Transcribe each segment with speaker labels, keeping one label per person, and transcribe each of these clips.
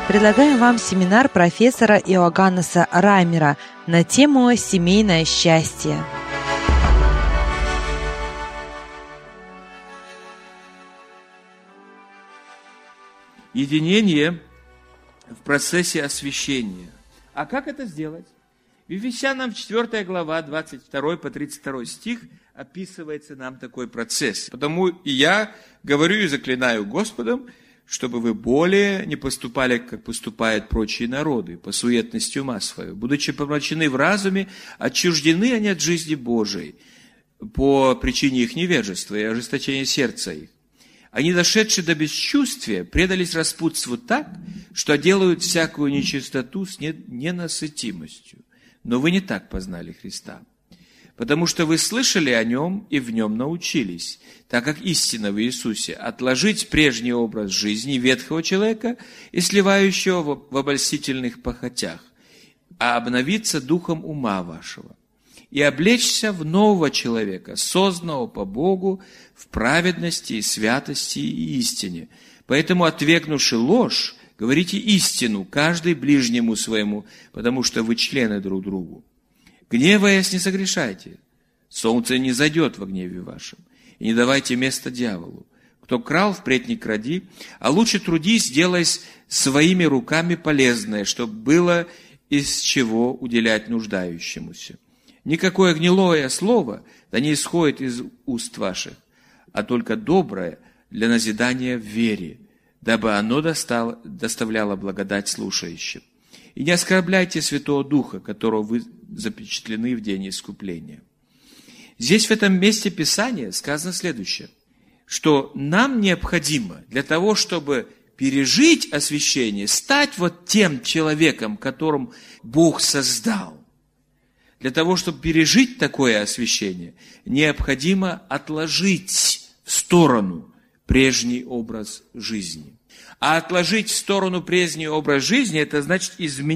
Speaker 1: Предлагаем вам семинар профессора Иоганнеса Раймера на тему «Семейное счастье».
Speaker 2: Единение в процессе освящения. А как это сделать? В Ефесянам 4 глава, 22 по 32 стих описывается нам такой процесс. Потому и я говорю и заклинаю Господом, чтобы вы более не поступали, как поступают прочие народы, по суетности ума своего, будучи помрачены в разуме, отчуждены они от жизни Божией по причине их невежества и ожесточения сердца их. Они, дошедшие до бесчувствия, предались распутству так, что делают всякую нечистоту с ненасытимостью. Но вы не так познали Христа, потому что вы слышали о Нем и в Нем научились, так как истина в Иисусе, отложить прежний образ жизни ветхого человека и сливающего в обольстительных похотях, а обновиться духом ума вашего, и облечься в нового человека, созданного по Богу в праведности и святости и истине. Поэтому, отвергнувши ложь, говорите истину, каждый ближнему своему, потому что вы члены друг другу. Гневаясь, не согрешайте. Солнце не зайдет во гневе вашем. И не давайте места дьяволу. Кто крал, впредь не кради, а лучше трудись, делая своими руками полезное, чтобы было из чего уделять нуждающемуся. Никакое гнилое слово да не исходит из уст ваших, а только доброе для назидания в вере, дабы оно доставляло благодать слушающим. И не оскорбляйте Святого Духа, которого вы запечатлены в день искупления. Здесь в этом месте Писания сказано следующее, что нам необходимо для того, чтобы пережить освящение, стать вот тем человеком, которым Бог создал. Для того, чтобы пережить такое освящение, необходимо отложить в сторону прежний образ жизни. А отложить в сторону прежний образ жизни, это значит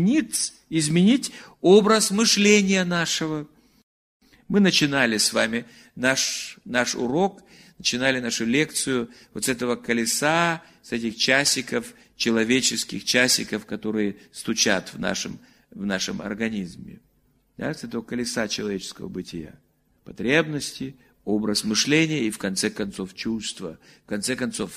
Speaker 2: изменить образ мышления нашего. Мы начинали с вами наш урок, начинали нашу лекцию вот с этого колеса, с этих часиков, человеческих часиков, которые стучат в нашем организме. Да, с этого колеса человеческого бытия. Потребности, образ мышления и, в конце концов, чувства. В конце концов,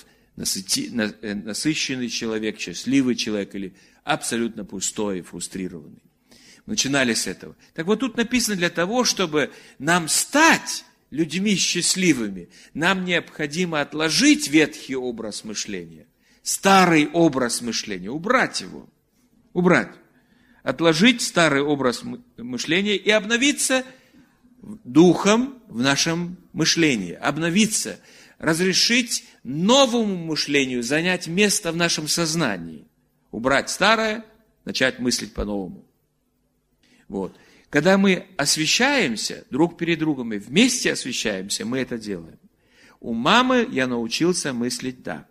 Speaker 2: насыщенный человек, счастливый человек или абсолютно пустой и фрустрированный. Начинали с этого. Так вот тут написано, для того, чтобы нам стать людьми счастливыми, нам необходимо отложить ветхий образ мышления, старый образ мышления, убрать его, отложить старый образ мышления и обновиться духом в нашем мышлении, обновиться, разрешить новому мышлению занять место в нашем сознании, убрать старое, начать мыслить по-новому. Вот. Когда мы освящаемся друг перед другом и вместе освящаемся, мы это делаем. У мамы я научился мыслить так.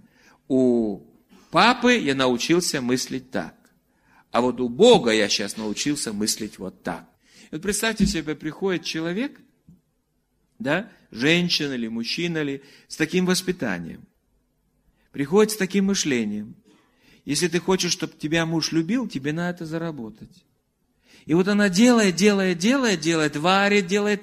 Speaker 2: У папы я научился мыслить так. А вот у Бога я сейчас научился мыслить вот так. И вот представьте себе, приходит человек, да, женщина или мужчина ли, с таким воспитанием. Приходит с таким мышлением. Если ты хочешь, чтобы тебя муж любил, тебе надо это заработать. И вот она делает, варит, делает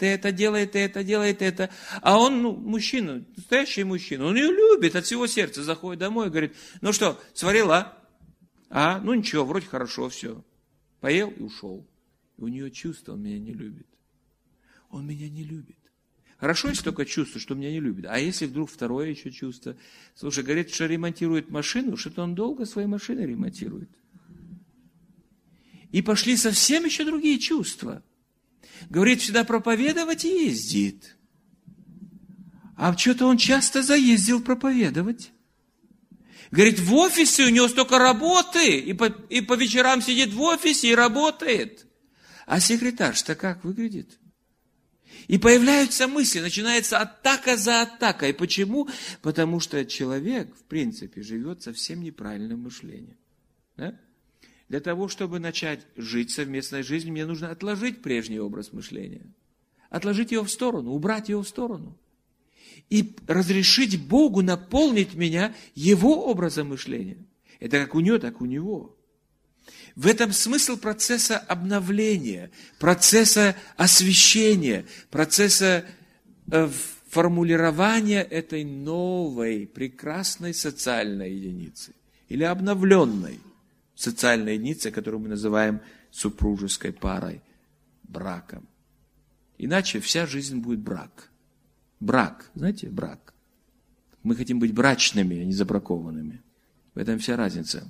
Speaker 2: это. А он, мужчина, настоящий мужчина, он ее любит от всего сердца, заходит домой и говорит, ну что, сварила? Ну ничего, вроде хорошо все. Поел и ушел. И у нее чувство, он меня не любит. Он меня не любит. Хорошо, если только чувство, что меня не любит. А если вдруг второе еще чувство? Слушай, говорит, что ремонтирует машину, что-то он долго свои машины ремонтирует. И пошли совсем еще другие чувства. Говорит, всегда проповедовать ездит. А что-то он часто заездил проповедовать. Говорит, в офисе у него столько работы, и по вечерам сидит в офисе и работает. А секретарь-то как выглядит? И появляются мысли, начинается атака за атакой. Почему? Потому что человек, в принципе, живет совсем неправильным мышлением. Да? Для того, чтобы начать жить совместной жизнью, мне нужно отложить прежний образ мышления. Отложить его в сторону, убрать его в сторону. И разрешить Богу наполнить меня Его образом мышления. Это как у нее, так у него. В этом смысл процесса обновления, процесса освящения, процесса формулирования этой новой, прекрасной социальной единицы или обновленной социальной единицы, которую мы называем супружеской парой, браком. Иначе вся жизнь будет брак. Брак, знаете, брак. Мы хотим быть брачными, а не забракованными. В этом вся разница.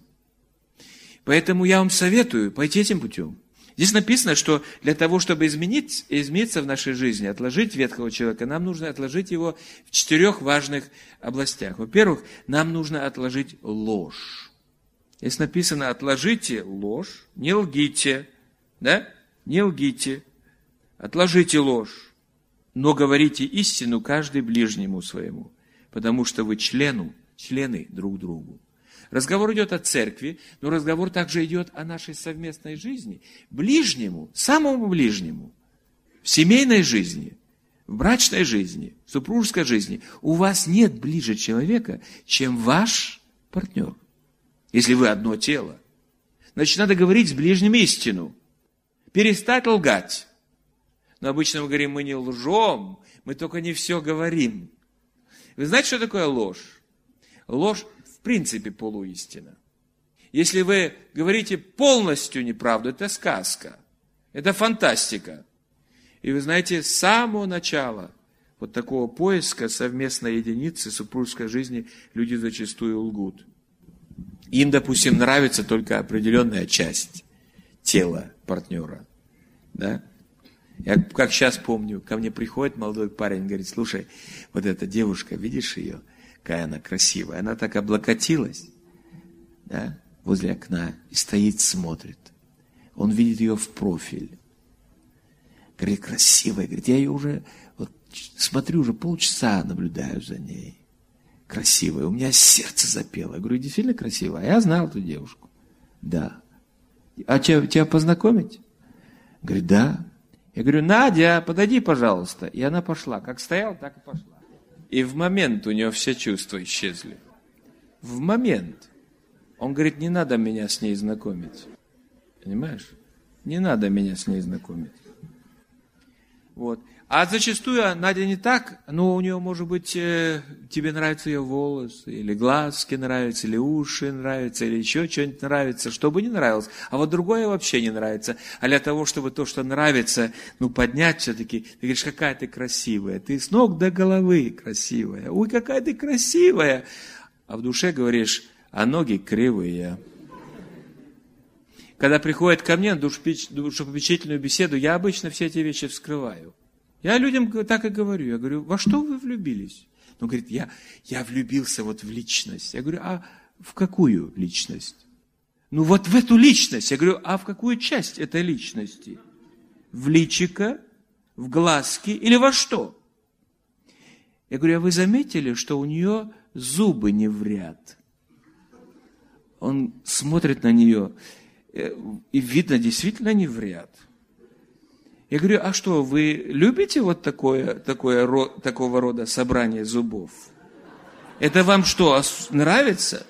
Speaker 2: Поэтому я вам советую пойти этим путем. Здесь написано, что для того, чтобы измениться в нашей жизни, отложить ветхого человека, нам нужно отложить его в 4 важных областях. Во-первых, нам нужно отложить ложь. Здесь написано: отложите ложь, не лгите, да? Не лгите, отложите ложь, но говорите истину каждый ближнему своему, потому что вы члены друг другу. Разговор идет о церкви, но разговор также идет о нашей совместной жизни. Ближнему, самому ближнему, в семейной жизни, в брачной жизни, в супружеской жизни у вас нет ближе человека, чем ваш партнер. Если вы одно тело, значит, надо говорить с ближним истину, перестать лгать. Но обычно мы говорим: мы не лжем, мы только не все говорим. Вы знаете, что такое ложь? Ложь в принципе полуистина. Если вы говорите полностью неправду, это сказка, это фантастика. И вы знаете, с самого начала вот такого поиска совместной единицы супружеской жизни люди зачастую лгут. Им, допустим, нравится только определенная часть тела партнера. Да? Я как сейчас помню, ко мне приходит молодой парень, говорит: слушай, вот эта девушка, видишь ее? Какая она красивая. Она так облокотилась, да, возле окна и стоит, смотрит. Он видит ее в профиль. Говорит: красивая. Говорит: я ее уже вот, смотрю, уже полчаса наблюдаю за ней. Красивая. У меня сердце запело. Я говорю: действительно красивая. Я знал эту девушку. Да. А тебя познакомить? Говорит: да. Я говорю: Надя, подойди, пожалуйста. И она пошла. Как стояла, так и пошла. И в момент у него все чувства исчезли. В момент. Он говорит: не надо меня с ней знакомить. Понимаешь? Не надо меня с ней знакомить. Вот. А зачастую Надя не так, но у нее, может быть, тебе нравятся ее волосы, или глазки нравятся, или уши нравятся, или еще что-нибудь нравится, что бы ни нравилось. А вот другое вообще не нравится. А для того, чтобы то, что нравится, поднять все-таки, ты говоришь: какая ты красивая, ты с ног до головы красивая, ой, какая ты красивая. А в душе говоришь: а ноги кривые. Когда приходят ко мне на душепопечительную беседу, я обычно все эти вещи вскрываю. Я людям так и говорю. Я говорю: во что вы влюбились? Он говорит: я влюбился вот в личность. Я говорю: а в какую личность? Вот в эту личность. Я говорю: а в какую часть этой личности? В личико, в глазки или во что? Я говорю: а вы заметили, что у нее зубы не в ряд? Он смотрит на нее, и видно, действительно не в ряд. Я говорю: а что, вы любите вот такого рода собрание зубов? Это вам что, нравится?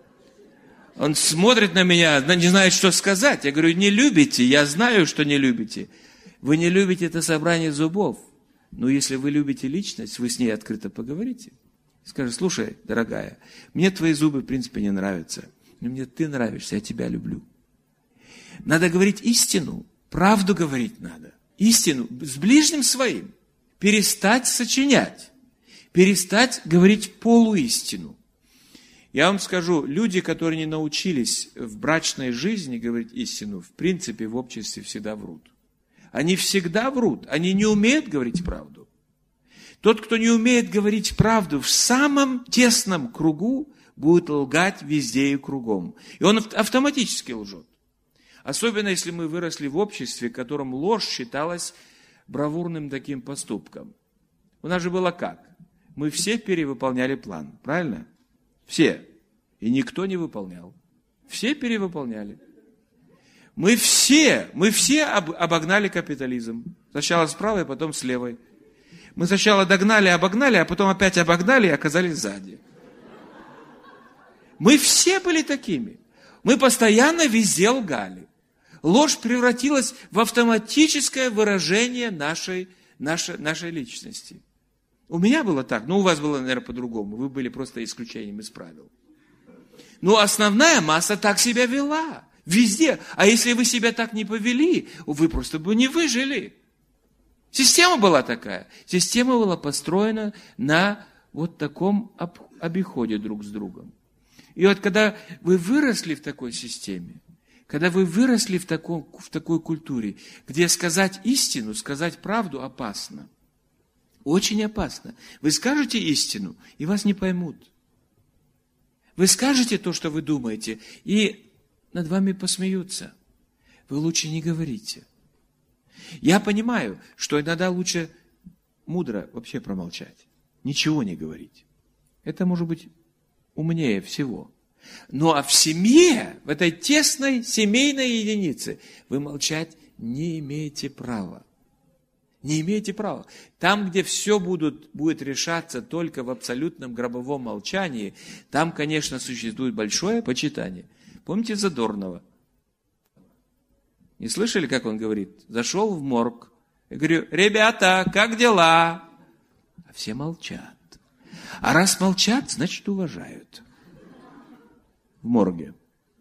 Speaker 2: Он смотрит на меня, не знает, что сказать. Я говорю: не любите, я знаю, что не любите. Вы не любите это собрание зубов. Но если вы любите личность, вы с ней открыто поговорите. Скажи: слушай, дорогая, мне твои зубы в принципе не нравятся, но мне ты нравишься, я тебя люблю. Надо говорить истину, правду говорить надо. Истину с ближним своим. Перестать сочинять. Перестать говорить полуистину. Я вам скажу, люди, которые не научились в брачной жизни говорить истину, в принципе, в обществе всегда врут. Они всегда врут. Они не умеют говорить правду. Тот, кто не умеет говорить правду в самом тесном кругу, будет лгать везде и кругом. И он автоматически лжет. Особенно, если мы выросли в обществе, в котором ложь считалась бравурным таким поступком. У нас же было как? Мы все перевыполняли план, правильно? Все. И никто не выполнял. Все перевыполняли. Мы все обогнали капитализм. Сначала с правой, потом с левой. Мы сначала догнали, обогнали, а потом опять обогнали и оказались сзади. Мы все были такими. Мы постоянно везде лгали. Ложь превратилась в автоматическое выражение нашей личности. У меня было так, у вас было, наверное, по-другому. Вы были просто исключением из правил. Но основная масса так себя вела. Везде. А если вы себя так не повели, вы просто бы не выжили. Система была такая. Система была построена на вот таком обиходе друг с другом. И вот когда вы выросли в такой системе, когда вы выросли в такой культуре, где сказать истину, сказать правду опасно, очень опасно. Вы скажете истину, и вас не поймут. Вы скажете то, что вы думаете, и над вами посмеются. Вы лучше не говорите. Я понимаю, что иногда лучше мудро вообще промолчать, ничего не говорить. Это может быть умнее всего. Ну а в семье, в этой тесной семейной единице, вы молчать не имеете права. Не имеете права. Там, где все будет решаться только в абсолютном гробовом молчании, там, конечно, существует большое почитание. Помните Задорнова? Не слышали, как он говорит? Зашел в морг. Я говорю: ребята, как дела? А все молчат. А раз молчат, значит, уважают. В морге.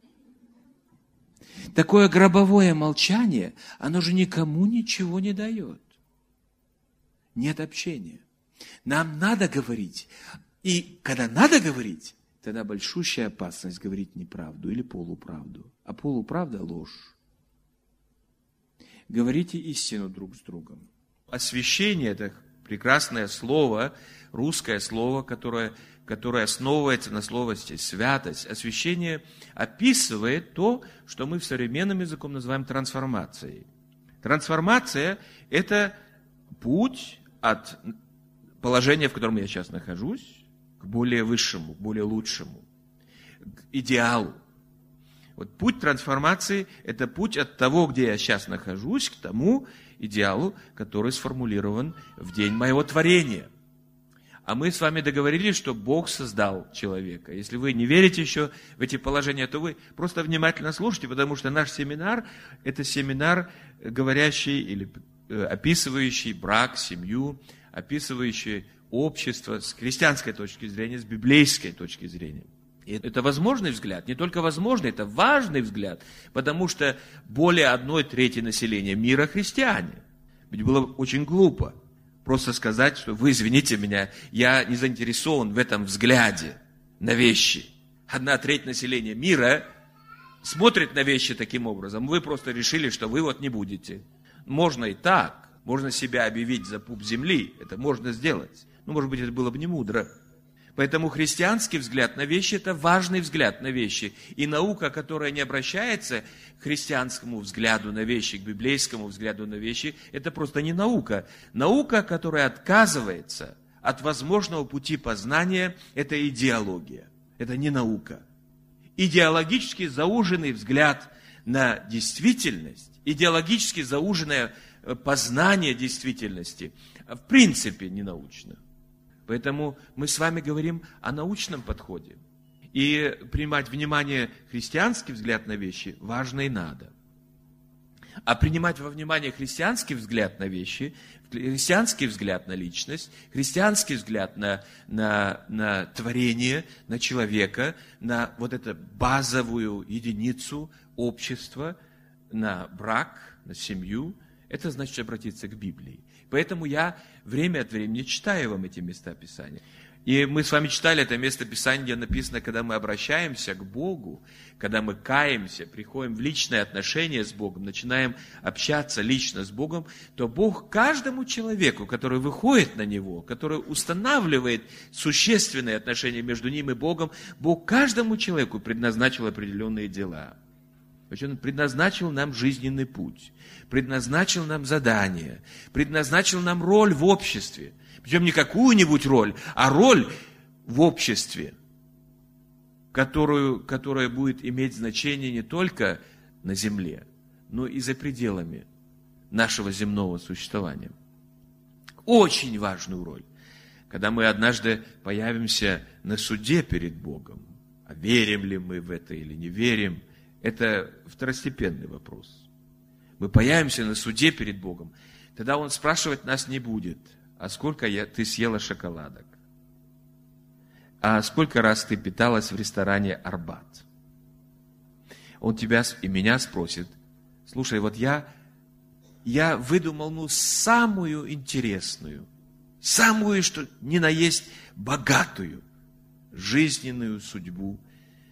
Speaker 2: Такое гробовое молчание, оно же никому ничего не дает. Нет общения. Нам надо говорить. И когда надо говорить, тогда большущая опасность говорить неправду или полуправду. А полуправда – ложь. Говорите истину друг с другом. Освящение – это прекрасное слово, русское слово, которое основывается на слове «святость». Освящение описывает то, что мы в современном языком называем трансформацией. Трансформация – это путь от положения, в котором я сейчас нахожусь, к более высшему, более лучшему, к идеалу. Вот путь трансформации – это путь от того, где я сейчас нахожусь, к тому идеалу, который сформулирован в день моего творения. А мы с вами договорились, что Бог создал человека. Если вы не верите еще в эти положения, то вы просто внимательно слушайте, потому что наш семинар – это семинар, говорящий или описывающий брак, семью, описывающий общество с христианской точки зрения, с библейской точки зрения. И это возможный взгляд, не только возможный, это важный взгляд, потому что более 1/3 населения мира христиане. Ведь было очень глупо просто сказать, что вы извините меня, я не заинтересован в этом взгляде на вещи. 1/3 населения мира смотрит на вещи таким образом, вы просто решили, что вы вот не будете. Можно и так, можно себя объявить за пуп земли, это можно сделать. Но, может быть, это было бы не мудро. Поэтому христианский взгляд на вещи – это важный взгляд на вещи. И наука, которая не обращается к христианскому взгляду на вещи, к библейскому взгляду на вещи, это просто не наука. Наука, которая отказывается от возможного пути познания – это идеология. Это не наука. Идеологически зауженный взгляд на действительность, идеологически зауженное познание действительности в принципе не научно. Поэтому мы с вами говорим о научном подходе. И принимать внимание христианский взгляд на вещи важно и надо. А принимать во внимание христианский взгляд на вещи, христианский взгляд на личность, христианский взгляд на творение, на человека, на вот эту базовую единицу общества, на брак, на семью, это значит обратиться к Библии. Поэтому я время от времени читаю вам эти места Писания. И мы с вами читали это место Писания, где написано, когда мы обращаемся к Богу, когда мы каемся, приходим в личное отношение с Богом, начинаем общаться лично с Богом, то Бог каждому человеку, который выходит на Него, который устанавливает существенные отношения между ним и Богом, Бог каждому человеку предназначил определенные дела. Он предназначил нам жизненный путь, предназначил нам задание, предназначил нам роль в обществе. Причем не какую-нибудь роль, а роль в обществе, которая будет иметь значение не только на земле, но и за пределами нашего земного существования. Очень важную роль, когда мы однажды появимся на суде перед Богом. А верим ли мы в это или не верим, это второстепенный вопрос. Мы появимся на суде перед Богом, тогда Он спрашивать нас не будет, а сколько ты съела шоколадок, а сколько раз ты питалась в ресторане «Арбат». Он тебя и меня спросит: слушай, вот я выдумал, самую интересную, самую, что ни на есть, богатую жизненную судьбу,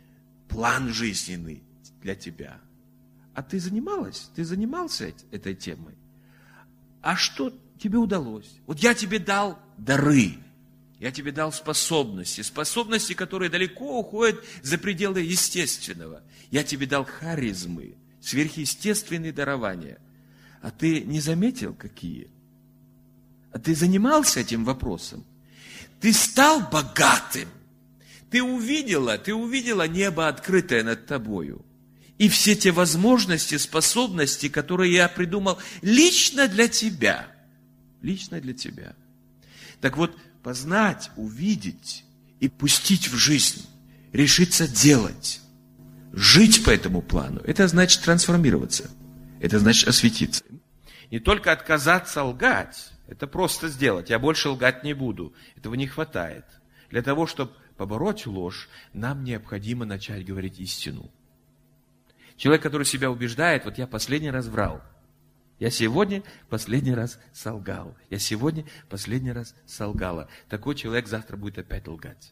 Speaker 2: план жизненный для тебя. А ты занимался этой темой? А что тебе удалось? Вот я тебе дал дары, я тебе дал способности, которые далеко уходят за пределы естественного. Я тебе дал харизмы, сверхъестественные дарования. А ты не заметил, какие? А ты занимался этим вопросом? Ты стал богатым. Ты увидела небо, открытое над тобою. И все те возможности, способности, которые я придумал лично для тебя. Лично для тебя. Так вот, познать, увидеть и пустить в жизнь, решиться делать, жить по этому плану, это значит трансформироваться. Это значит осветиться. Не только отказаться лгать, это просто сделать. Я больше лгать не буду. Этого не хватает. Для того, чтобы побороть ложь, нам необходимо начать говорить истину. Человек, который себя убеждает: вот я последний раз врал. Я сегодня последний раз солгал. Я сегодня последний раз солгала. Такой человек завтра будет опять лгать.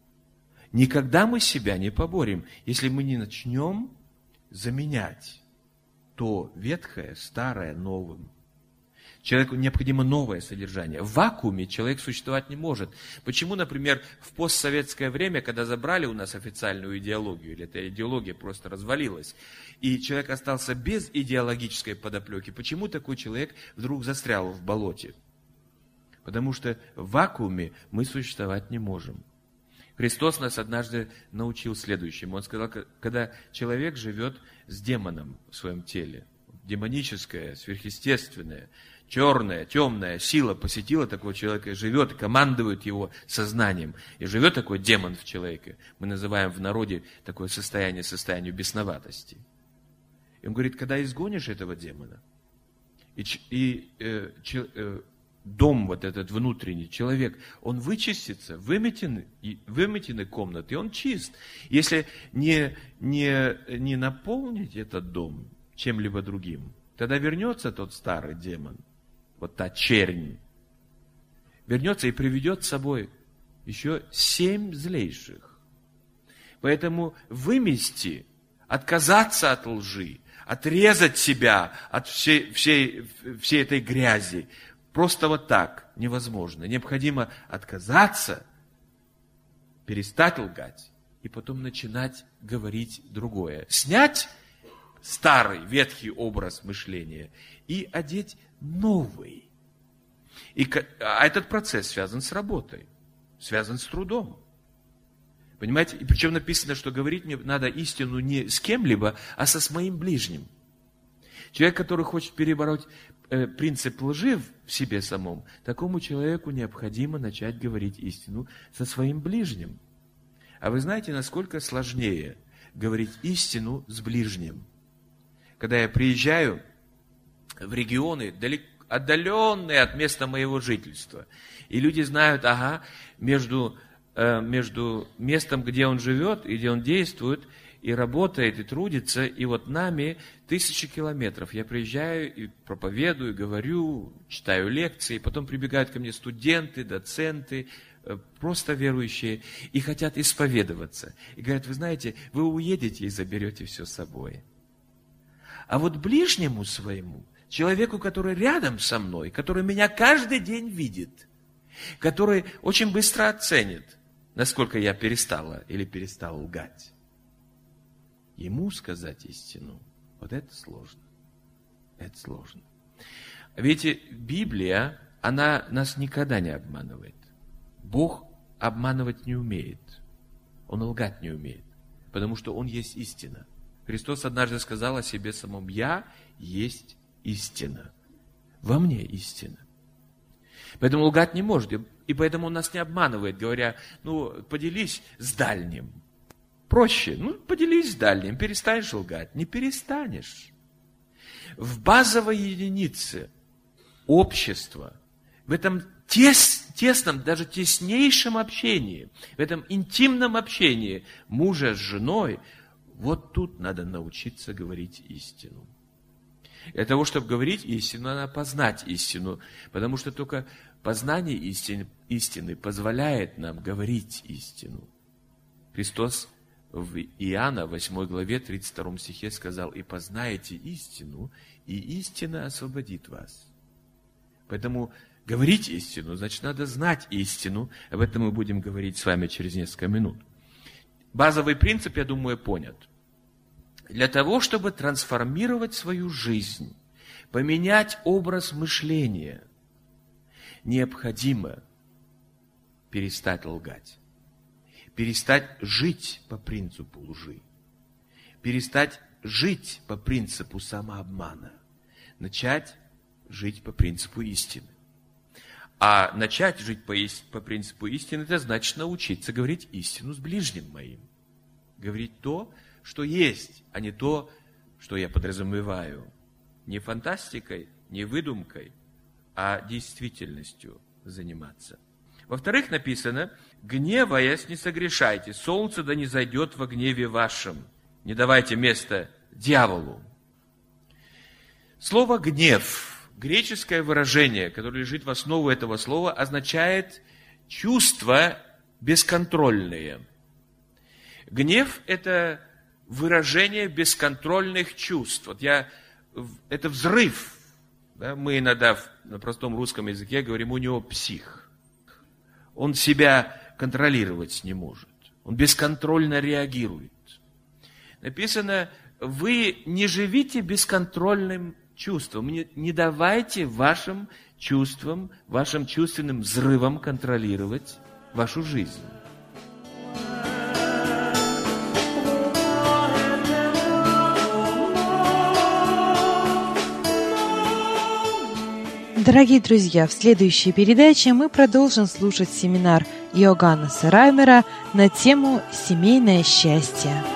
Speaker 2: Никогда мы себя не поборем, если мы не начнем заменять то ветхое, старое новым. Человеку необходимо новое содержание. В вакууме человек существовать не может. Почему, например, в постсоветское время, когда забрали у нас официальную идеологию, или эта идеология просто развалилась, и человек остался без идеологической подоплеки, почему такой человек вдруг застрял в болоте? Потому что в вакууме мы существовать не можем. Христос нас однажды научил следующему. Он сказал, когда человек живет с демоном в своем теле, демоническое, сверхъестественное, черная, темная сила посетила такого человека и живет, и командует его сознанием. И живет такой демон в человеке. Мы называем в народе такое состояние бесноватости. И он говорит, когда изгонишь этого демона, дом вот этот внутренний, человек, он вычистится, выметены комнаты, и он чист. Если не наполнить этот дом чем-либо другим, тогда вернется тот старый демон, вот та чернь, вернется и приведет с собой еще 7 злейших. Поэтому вымести, отказаться от лжи, отрезать себя от всей этой грязи, просто вот так невозможно. Необходимо отказаться, перестать лгать и потом начинать говорить другое. Снять старый, ветхий образ мышления и одеть новый. А этот процесс связан с работой, связан с трудом. Понимаете? И причем написано, что говорить мне надо истину не с кем-либо, а со своим ближним. Человек, который хочет перебороть принцип лжи в себе самом, такому человеку необходимо начать говорить истину со своим ближним. А вы знаете, насколько сложнее говорить истину с ближним? Когда я приезжаю в регионы, отдаленные от места моего жительства, и люди знают, между местом, где он живет, и где он действует, и работает, и трудится, и вот нами 1000 километров. Я приезжаю и проповедую, говорю, читаю лекции, потом прибегают ко мне студенты, доценты, просто верующие, и хотят исповедоваться. И говорят, вы знаете, вы уедете и заберете все с собой. А вот ближнему своему, человеку, который рядом со мной, который меня каждый день видит, который очень быстро оценит, насколько я перестала или перестал лгать, ему сказать истину, вот это сложно. Это сложно. Ведь Библия, она нас никогда не обманывает. Бог обманывать не умеет. Он лгать не умеет, потому что Он есть истина. Христос однажды сказал о себе самом: «Я есть истина». Во мне истина. Поэтому лгать не может. И поэтому Он нас не обманывает, говоря, поделись с дальним. Проще. Поделись с дальним, перестанешь лгать. Не перестанешь. В базовой единице общества, в этом тесном, даже теснейшем общении, в этом интимном общении мужа с женой, вот тут надо научиться говорить истину. Для того, чтобы говорить истину, надо познать истину, потому что только познание истины позволяет нам говорить истину. Христос в Иоанна 8 главе 32 стихе сказал: «И познаете истину, и истина освободит вас». Поэтому говорить истину, значит, надо знать истину. Об этом мы будем говорить с вами через несколько минут. Базовый принцип, я думаю, понят. Для того, чтобы трансформировать свою жизнь, поменять образ мышления, необходимо перестать лгать, перестать жить по принципу лжи, перестать жить по принципу самообмана, начать жить по принципу истины. А начать жить по принципу истины, это значит научиться говорить истину с ближним моим. Говорить то, что есть, а не то, что я подразумеваю. Не фантастикой, не выдумкой, а действительностью заниматься. Во-вторых, написано: «Гневаясь, не согрешайте, солнце да не зайдет во гневе вашем, не давайте места дьяволу». Слово «гнев», греческое выражение, которое лежит в основу этого слова, означает чувства бесконтрольные. Гнев – это выражение бесконтрольных чувств. Это взрыв. Да? Мы иногда на простом русском языке говорим: у него псих. Он себя контролировать не может. Он бесконтрольно реагирует. Написано: вы не живите бесконтрольным чувством. Не давайте вашим чувствам, вашим чувственным взрывам контролировать вашу жизнь.
Speaker 1: Дорогие друзья, в следующей передаче мы продолжим слушать семинар Иоганнеса Раймера на тему «Семейное счастье».